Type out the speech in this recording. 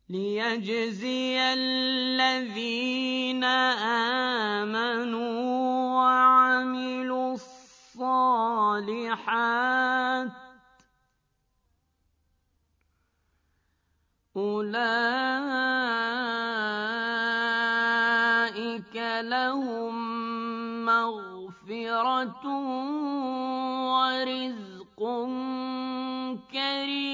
ليجزي الذين آمنوا وعملوا الصالحات أولئك لهم مغفرة ورزق كريم.